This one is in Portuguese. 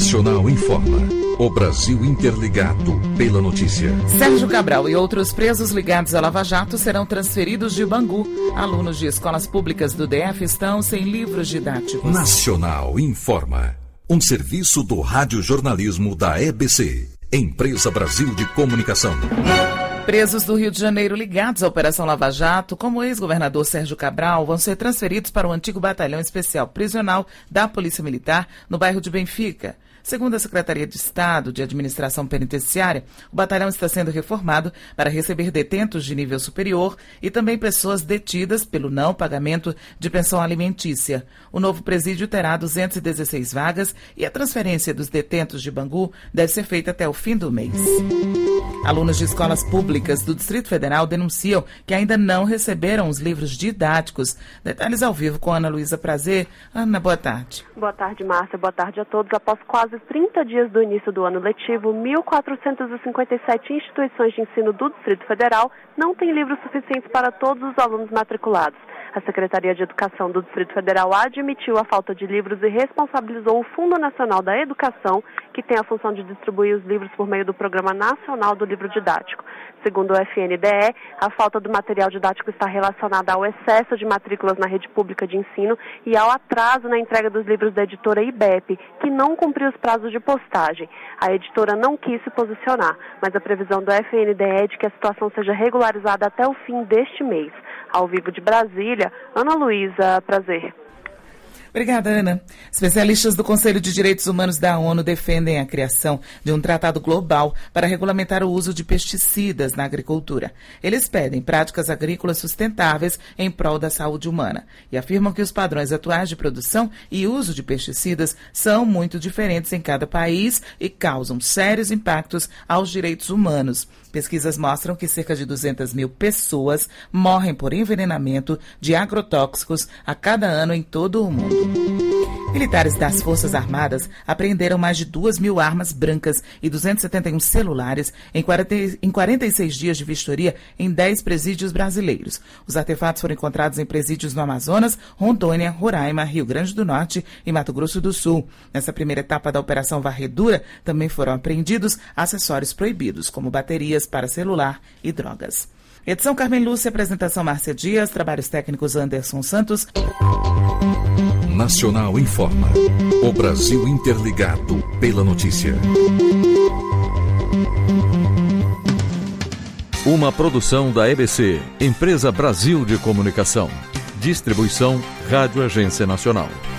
Nacional informa. O Brasil interligado pela notícia. Sérgio Cabral e outros presos ligados à Lava Jato serão transferidos de Bangu. Alunos de escolas públicas do DF estão sem livros didáticos. Nacional informa. Um serviço do radiojornalismo da EBC, Empresa Brasil de Comunicação. Presos do Rio de Janeiro ligados à Operação Lava Jato, como o ex-governador Sérgio Cabral, vão ser transferidos para o antigo Batalhão Especial Prisional da Polícia Militar, no bairro de Benfica. Segundo a Secretaria de Estado de Administração Penitenciária, o batalhão está sendo reformado para receber detentos de nível superior e também pessoas detidas pelo não pagamento de pensão alimentícia. O novo presídio terá 216 vagas e a transferência dos detentos de Bangu deve ser feita até o fim do mês. Alunos de escolas públicas do Distrito Federal denunciam que ainda não receberam os livros didáticos. Detalhes ao vivo com Ana Luísa Prazer. Ana, boa tarde. Boa tarde, Márcia. Boa tarde a todos. Após quase 30 dias do início do ano letivo, 1.457 instituições de ensino do Distrito Federal não têm livros suficientes para todos os alunos matriculados. A Secretaria de Educação do Distrito Federal admitiu a falta de livros e responsabilizou o Fundo Nacional da Educação, que tem a função de distribuir os livros por meio do Programa Nacional do Livro Didático. Segundo o FNDE, a falta do material didático está relacionada ao excesso de matrículas na rede pública de ensino e ao atraso na entrega dos livros da editora IBEP, que não cumpriu os prazos de postagem. A editora não quis se posicionar, mas a previsão do FNDE é de que a situação seja regularizada até o fim deste mês. Ao vivo de Brasília, Ana Luísa Prazer. Obrigada, Ana. Especialistas do Conselho de Direitos Humanos da ONU defendem a criação de um tratado global para regulamentar o uso de pesticidas na agricultura. Eles pedem práticas agrícolas sustentáveis em prol da saúde humana e afirmam que os padrões atuais de produção e uso de pesticidas são muito diferentes em cada país e causam sérios impactos aos direitos humanos. Pesquisas mostram que cerca de 200 mil pessoas morrem por envenenamento de agrotóxicos a cada ano em todo o mundo. Militares das Forças Armadas apreenderam mais de 2.000 armas brancas e 271 celulares em 46 dias de vistoria em 10 presídios brasileiros. Os artefatos foram encontrados em presídios no Amazonas, Rondônia, Roraima, Rio Grande do Norte e Mato Grosso do Sul. Nessa primeira etapa da Operação Varredura, também foram apreendidos acessórios proibidos, como baterias para celular e drogas. Edição Carmen Lúcia, apresentação Márcia Dias, trabalhos técnicos Anderson Santos. Nacional informa. O Brasil interligado pela notícia. Uma produção da EBC, Empresa Brasil de Comunicação. Distribuição Rádio Agência Nacional.